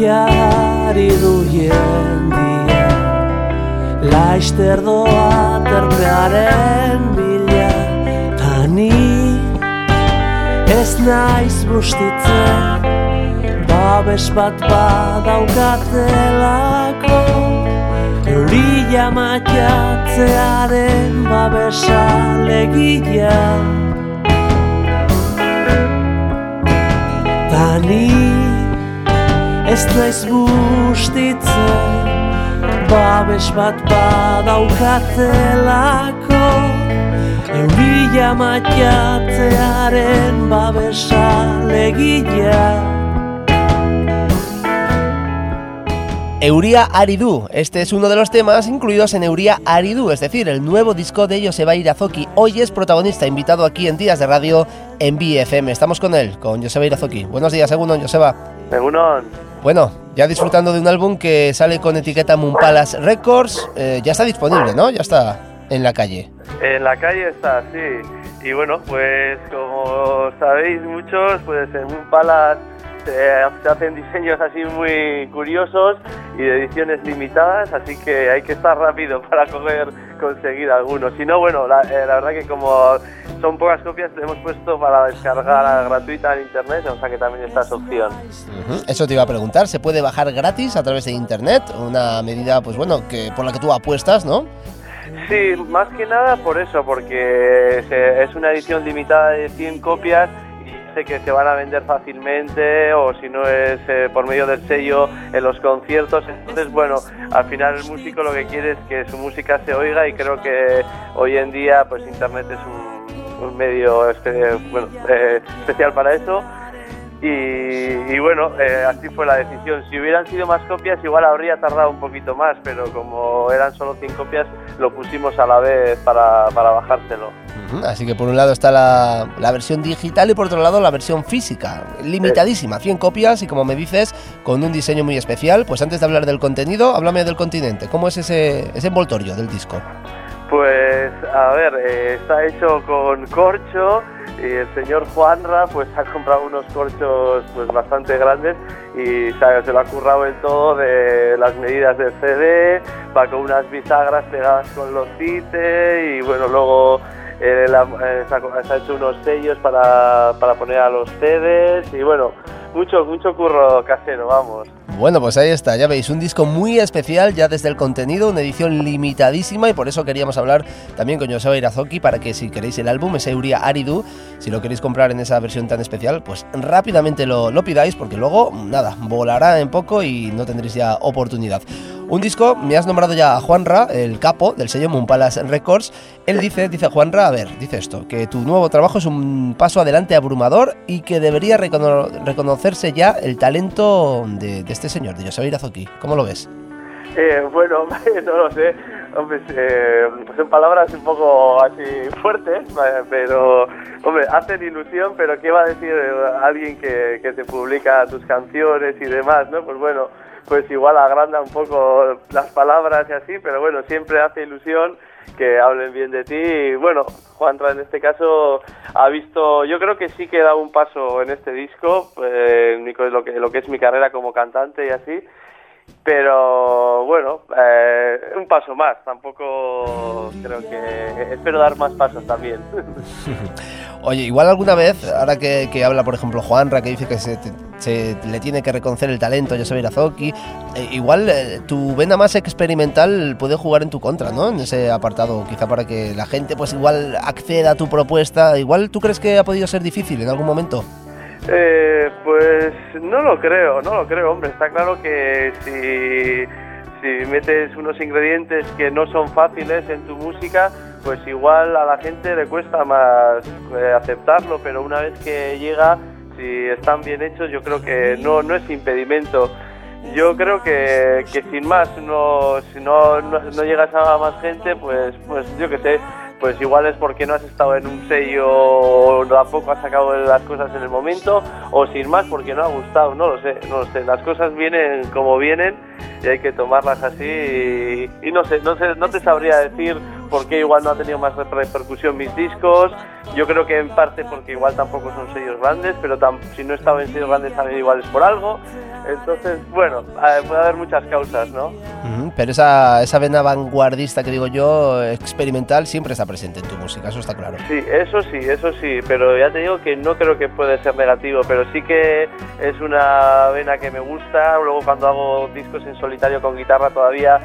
Euriari du jendia, laister doa terpearen bila, ta ni ez naiz bustitzen, babes bat badaukatelako, euria matiatzearen babesa legila. Ta ni ez naiz bustitzen, babes bat badaukatelako, euria matiatzearen babesa legila. Euria Ari Du, este es uno de los temas incluidos en Euria Ari Du, es decir, el nuevo disco de Joseba Irazoki. Hoy es protagonista, invitado aquí en Días de Radio en BFM. Estamos con él, con Joseba Irazoki. Buenos días, Egunon, Joseba. Egunon. Bueno, ya disfrutando de un álbum que sale con etiqueta Moon Palace Records, ya está disponible, ¿no? Ya está en la calle. En la calle está, sí. Y bueno, pues como sabéis muchos, pues en Moon Palace se hacen diseños así muy curiosos y de ediciones limitadas, así que hay que estar rápido para conseguir algunos. Si no, bueno, la verdad que como son pocas copias, le hemos puesto para descargar gratuita en internet, o sea que también está esa opción. Eso te iba a preguntar, ¿se puede bajar gratis a través de internet? Una medida, pues bueno, que por la que tú apuestas, ¿no? Sí, más que nada por eso, porque es una edición limitada de 100 copias que se van a vender fácilmente, o si no es por medio del sello en los conciertos. Entonces, bueno, al final el músico lo que quiere es que su música se oiga, y creo que hoy en día pues internet es un medio especial para eso. Y bueno, así fue la decisión. Si hubieran sido más copias, igual habría tardado un poquito más, pero como eran solo 100 copias, lo pusimos a la vez para bajárselo. Así que por un lado está la versión digital y por otro lado la versión física, limitadísima, 100 copias y, como me dices, con un diseño muy especial. Pues antes de hablar del contenido, háblame del continente. ¿Cómo es ese envoltorio del disco? Pues a ver, está hecho con corcho, y el señor Juanra pues ha comprado unos corchos pues bastante grandes y se lo ha currado en todo de las medidas del CD, va con unas bisagras pegadas con los CITE, y bueno, luego se ha hecho unos sellos para poner a los CDs, y bueno, mucho curro casero, vamos. Bueno, pues ahí está, ya veis, un disco muy especial ya desde el contenido, una edición limitadísima, y por eso queríamos hablar también con Joseba Irazoki, para que si queréis el álbum, ese Euria Ari Du, si lo queréis comprar en esa versión tan especial, pues rápidamente lo pidáis, porque luego, nada, volará en poco y no tendréis ya oportunidad. Un disco, me has nombrado ya a Juanra, el capo del sello Moon Palace Records. Él dice Juanra, dice esto, que tu nuevo trabajo es un paso adelante abrumador y que debería reconocerse ya el talento de este señor, de Joseba Irazoki. ¿Cómo lo ves? Bueno, no lo sé. Hombre, son palabras un poco así fuertes, pero, hombre, hacen ilusión, pero ¿qué va a decir alguien que te publica tus canciones y demás, no? Pues bueno, pues igual agranda un poco las palabras y así, pero bueno, siempre hace ilusión que hablen bien de ti. Y bueno, Juanra en este caso ha visto, yo creo que sí que he dado un paso en este disco, lo que es mi carrera como cantante y así, pero bueno, un paso más, tampoco creo que, espero dar más pasos también. Oye, igual alguna vez, ahora que habla por ejemplo Juanra, que dice que se le tiene que reconocer el talento a Joseba Irazoki, igual tu vena más experimental puede jugar en tu contra, ¿no? En ese apartado, quizá para que la gente pues igual acceda a tu propuesta. Igual, ¿tú crees que ha podido ser difícil en algún momento? Pues no lo creo, hombre, está claro que si metes unos ingredientes que no son fáciles en tu música, pues igual a la gente le cuesta más aceptarlo, pero una vez que llega, si están bien hechos, yo creo que no es impedimento. Yo creo que sin más, si no llegas a más gente, pues yo qué sé, pues igual es porque no has estado en un sello o tampoco has sacado las cosas en el momento, o sin más porque no ha gustado, no lo sé. Las cosas vienen como vienen y hay que tomarlas así, y no te sabría decir por qué igual no ha tenido más repercusión mis discos. Yo creo que en parte porque igual tampoco son sellos grandes, pero si no he estado en sellos grandes también igual es por algo. Entonces, bueno, puede haber muchas causas, ¿no? Pero esa vena vanguardista que digo yo, experimental, siempre está presente en tu música, eso está claro. Sí, eso sí, pero ya te digo que no creo que puede ser negativo, pero sí que es una vena que me gusta. Luego cuando hago discos en solitario con guitarra todavía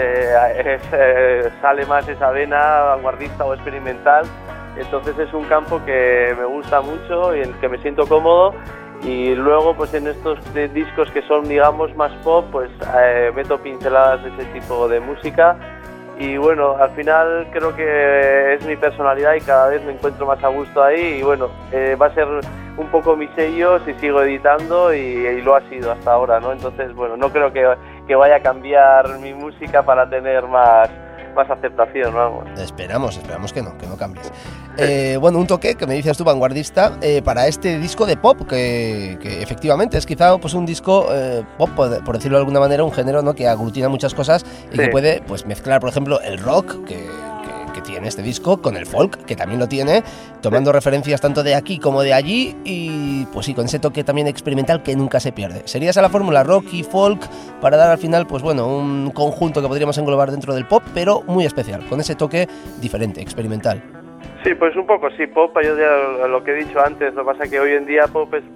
sale más esa vena vanguardista o experimental. Entonces es un campo que me gusta mucho y en el que me siento cómodo. Y luego pues en estos discos que son digamos más pop, pues meto pinceladas de ese tipo de música. Y bueno, al final creo que es mi personalidad y cada vez me encuentro más a gusto ahí. Y bueno, va a ser un poco mi sello si sigo editando y lo ha sido hasta ahora, ¿no? Entonces, bueno, no creo que vaya a cambiar mi música para tener más aceptación, vamos. Esperamos que no cambies. Bueno, un toque que me dices tú, vanguardista, para este disco de pop, que efectivamente es quizá pues un disco pop, por decirlo de alguna manera, un género, ¿no?, que aglutina muchas cosas y que puede pues mezclar, por ejemplo, el rock que tiene este disco con el folk, que también lo tiene, tomando referencias tanto de aquí como de allí y pues sí, con ese toque también experimental que nunca se pierde. ¿Sería esa la fórmula, rock y folk, para dar al final pues bueno, un conjunto que podríamos englobar dentro del pop, pero muy especial, con ese toque diferente, experimental? Sí, pues un poco, sí, pop, yo ya lo que he dicho antes, lo que pasa es que hoy en día pop es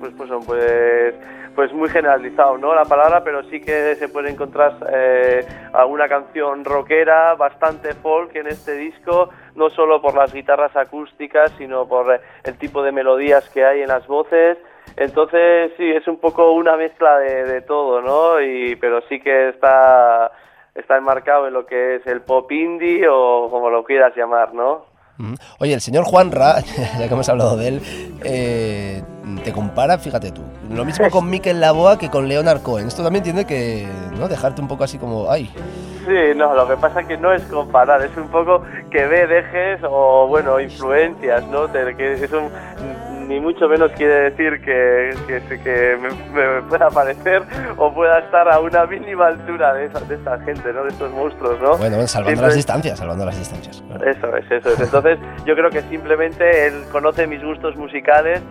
pues muy generalizado, ¿no?, la palabra, pero sí que se puede encontrar alguna canción rockera, bastante folk en este disco, no solo por las guitarras acústicas, sino por el tipo de melodías que hay en las voces. Entonces sí, es un poco una mezcla de todo, ¿no? Pero sí que está enmarcado en lo que es el pop indie o como lo quieras llamar, ¿no? Oye, el señor Juanra, ya que hemos hablado de él, te compara, fíjate tú, lo mismo con Mikel Laboa que con Leonard Cohen. Esto también tiene que, ¿no?, dejarte un poco así como, ¡ay! Sí, no, lo que pasa es que no es comparar, es un poco que dejes o, bueno, influencias, ¿no? Que eso ni mucho menos quiere decir que me pueda parecer o pueda estar a una mínima altura de esta gente, ¿no?, de estos monstruos, ¿no? Bueno, salvando las distancias. Claro. Eso es. Entonces, yo creo que simplemente él conoce mis gustos musicales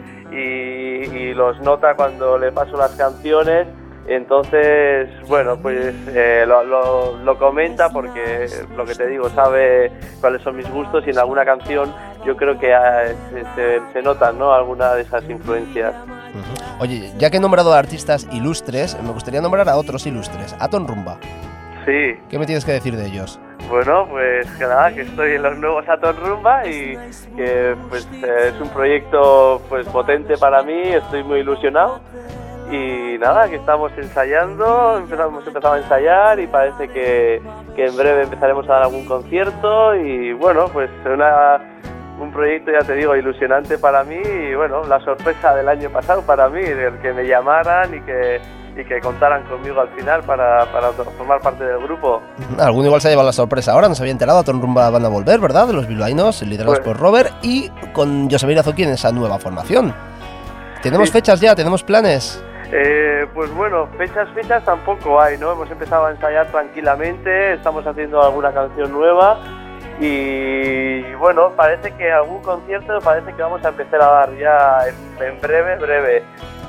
y los nota cuando le paso las canciones. Entonces, bueno, pues lo comenta porque, lo que te digo, sabe cuáles son mis gustos y en alguna canción yo creo que se notan, ¿no?, alguna de esas influencias. Oye, ya que he nombrado a artistas ilustres, me gustaría nombrar a otros ilustres, Aton Rumba. Sí. ¿Qué me tienes que decir de ellos? Bueno, pues que nada, que estoy en los nuevos Aton Rumba y que pues es un proyecto pues potente para mí, estoy muy ilusionado. Y nada, que estamos ensayando, hemos empezado a ensayar y parece que en breve empezaremos a dar algún concierto y bueno, pues un proyecto, ya te digo, ilusionante para mí y bueno, la sorpresa del año pasado para mí, el que me llamaran y que contaran conmigo al final para formar parte del grupo. Alguno igual se ha llevado la sorpresa ahora, no se había enterado, Aton Rumba van a volver, ¿verdad?, de los bilbaínos, liderados por Robert y con Joseba Irazoki en esa nueva formación. ¿Tenemos fechas ya? ¿Tenemos planes? Pues bueno, fechas tampoco hay, ¿no? Hemos empezado a ensayar tranquilamente, estamos haciendo alguna canción nueva y bueno, parece que algún concierto parece que vamos a empezar a dar ya en breve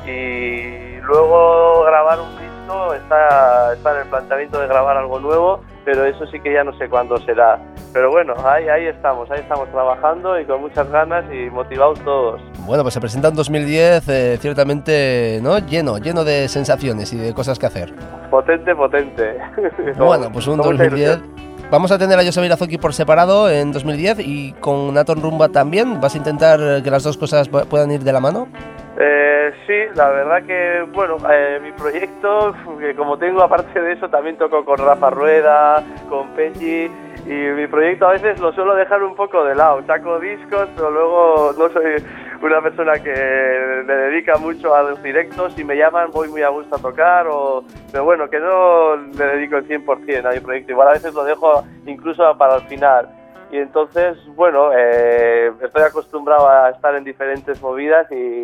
y luego grabar un disco, está en el planteamiento de grabar algo nuevo, pero eso sí que ya no sé cuándo será. Pero bueno, ahí estamos trabajando y con muchas ganas y motivados todos. Bueno, pues se presenta en 2010 ciertamente, ¿no?, lleno de sensaciones y de cosas que hacer. Potente. Bueno, pues un 2010. Vamos a tener a Joseba Irazoki por separado en 2010 y con Aton Rumba también. ¿Vas a intentar que las dos cosas puedan ir de la mano? Sí, la verdad que, bueno, mi proyecto, que como tengo aparte de eso, también toco con Rafa Rueda, con Pechi, y mi proyecto a veces lo suelo dejar un poco de lado. Saco discos, pero luego no soy una persona que le dedica mucho a los directos. Si me llaman voy muy a gusto a tocar, pero bueno, que no le dedico el 100% a mi proyecto. Igual a veces lo dejo incluso para el final. Y entonces, bueno, estoy acostumbrado a estar en diferentes movidas y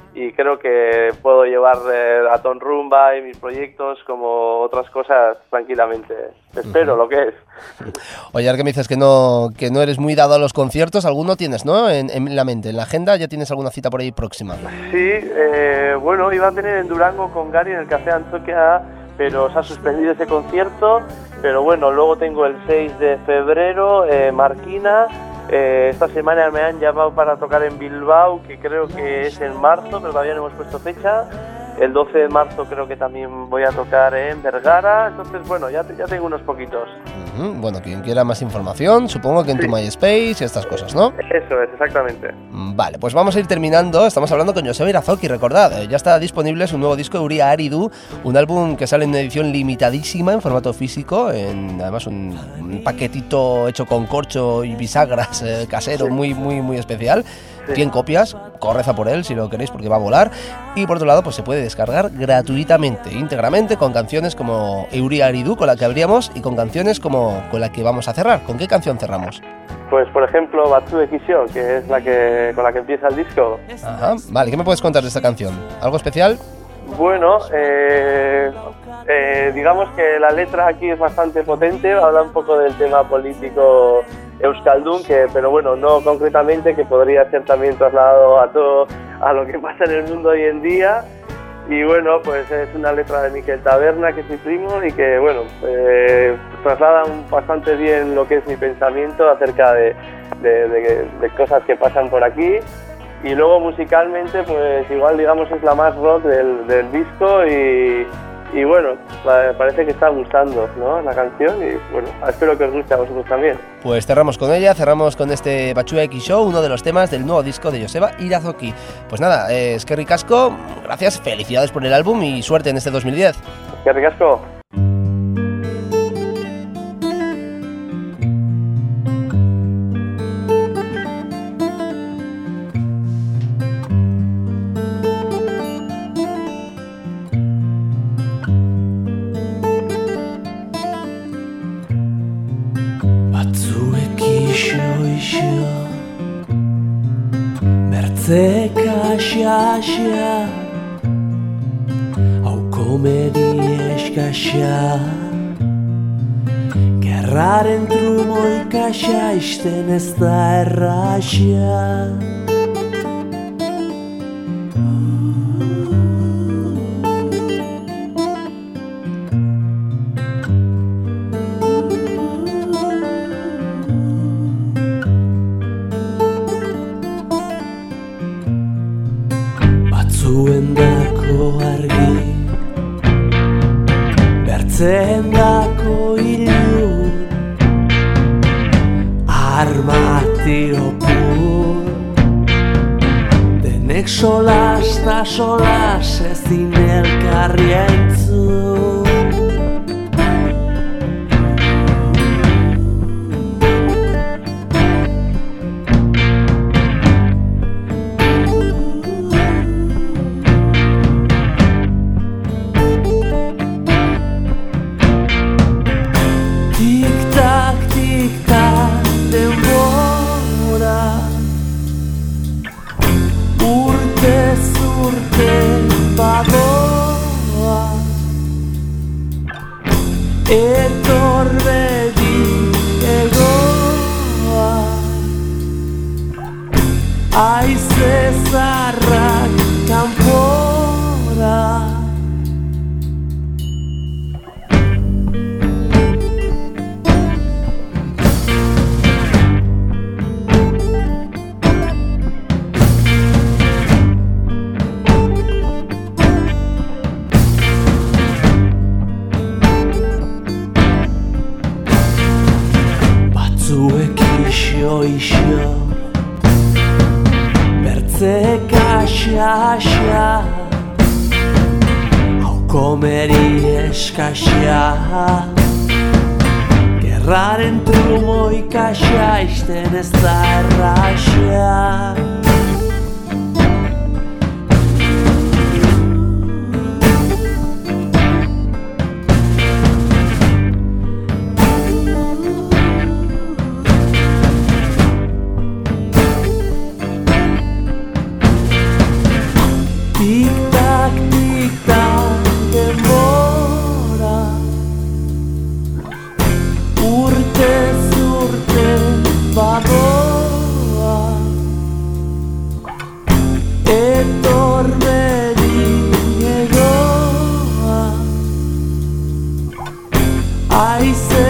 y creo que puedo llevar a Ton Rumba y mis proyectos como otras cosas tranquilamente. Espero lo que es. Oye, ahora que me dices que no eres muy dado a los conciertos, alguno tienes, ¿no? En la mente, en la agenda, ¿ya tienes alguna cita por ahí próxima? Sí, bueno, iba a tener en Durango con Gary en el Café Antioquia, pero se ha suspendido ese concierto. Pero bueno, luego tengo el 6 de febrero, Marquina. Esta semana me han llamado para tocar en Bilbao, que creo que es en marzo, pero todavía no hemos puesto fecha. El 12 de marzo creo que también voy a tocar en Vergara. Entonces, bueno, ya tengo unos poquitos. Bueno, quien quiera más información, supongo que en tu MySpace y estas cosas, ¿no? Eso es, exactamente. Vale, pues vamos a ir terminando. Estamos hablando con Joseba Irazoki, recordad, ya está disponible su nuevo disco Euria Aridu, un álbum que sale en una edición limitadísima en formato físico, además un paquetito hecho con corcho y bisagras casero, muy especial. 100 copias, corred a por él si lo queréis porque va a volar. Y por otro lado, pues se puede descargar gratuitamente, íntegramente, con canciones como Euria Aridu, con la que abríamos, y con canciones como con la que vamos a cerrar. ¿Con qué canción cerramos? Pues por ejemplo, Batsude Kisho, que es con la que empieza el disco. Ajá, vale, ¿qué me puedes contar de esta canción? ¿Algo especial? Bueno, digamos que la letra aquí es bastante potente, habla un poco del tema político euskaldun, pero bueno, no concretamente, que podría ser también trasladado a lo que pasa en el mundo hoy en día. Y bueno, pues es una letra de Miquel Taberna, que es mi primo, y que bueno, traslada bastante bien lo que es mi pensamiento acerca de cosas que pasan por aquí. Y luego musicalmente, pues igual digamos es la más rock del disco, y bueno, parece que está gustando, ¿no?, la canción, y bueno, espero que os guste a vosotros también. Pues cerramos con ella, cerramos con este Batsude Kisho, uno de los temas del nuevo disco de Joseba Irazoki. Pues nada, eskerrik asko, gracias, felicidades por el álbum y suerte en este 2010. Eskerrik asko. Kaxa, hau komedi eskaxa, gerraren trumoi kaxa, isten ez da erraxa. Zuendako argi, bertzendako ilun, armatio pur, denek solas da solas ezin elkarri entzun. Etorbedi egoa, aize zarrak kanpora. Ixo, bertze kaxa, hau komeri eskaxa, gerraren trumoi kaxa, isten ez da erraxa. Aize